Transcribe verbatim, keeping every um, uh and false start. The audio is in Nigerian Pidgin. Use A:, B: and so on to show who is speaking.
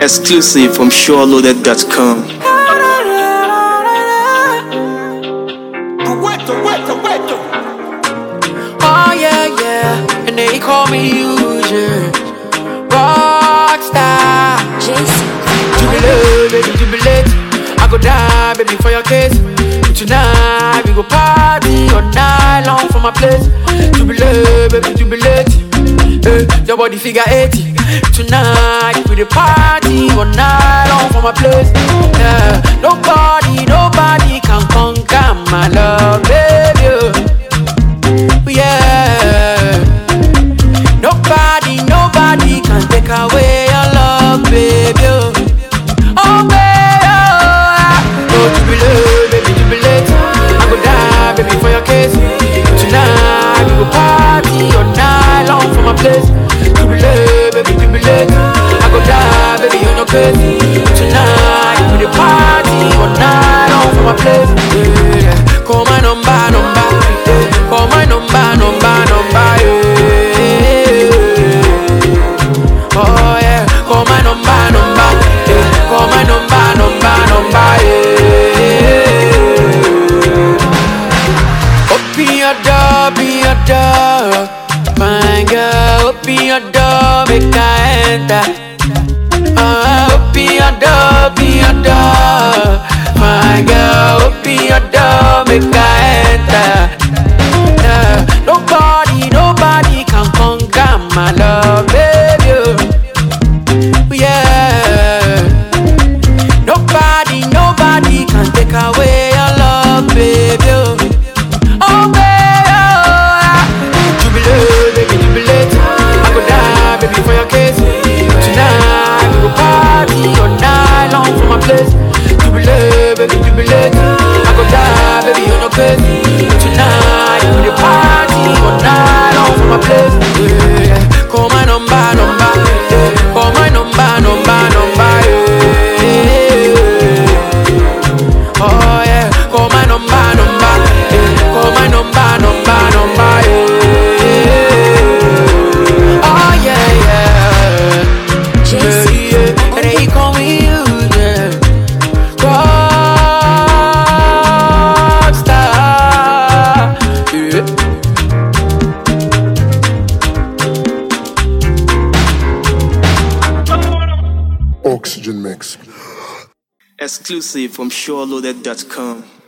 A: Exclusive from sure loaded dot com.
B: Oh yeah, yeah, and they call me Eugene Rockstar. Jubilate, baby, jubilate. I go die, baby, for your case. Tonight we go party all night long for my place. Jubilate, baby, jubilate. Hey, your body figure eighty. Tonight we the party all night long for my place. Yeah, nobody, nobody can conquer my love, baby. Yeah, nobody, nobody can take away your love, baby. Oh, baby, oh, jubilate, baby, jubilate. I go die, baby, for your case. Tonight we go party all night long for my place. Jubilate, baby, jubilate. I go die, baby, on your case. Tonight we the party all night long for my place. Yeah, call my number, number. Yeah, call my number, number, number. Yeah. Oh yeah, call my number, number. Yeah, call my number, number, number. Yeah. Open your door, open your door. Fine girl, open your door, make I enter. Uh, open your door, open your door. Fine girl, open your door, make I enter. Yeah, nobody, nobody can conquer my love, baby. Yeah, nobody, nobody can take away your love, baby. Oh, baby, oh, jubilate, baby, jubilate. I go die, baby, for your case. Tonight we go party all night long for my place. Jubilate, baby, jubilate. I go die, baby, on your case. Tonight we the party all night long for my place. Yeah, call my number, number. Yeah, call my number, number, number. Yeah. Oh yeah, call my number, number. Yeah, call my number, number, number. Yeah. Oh yeah, yeah. Yeah, yeah. And they call me you, yeah. Rockstar. Yeah.
C: Oxygen Mix.
A: Exclusive from sure loaded dot com.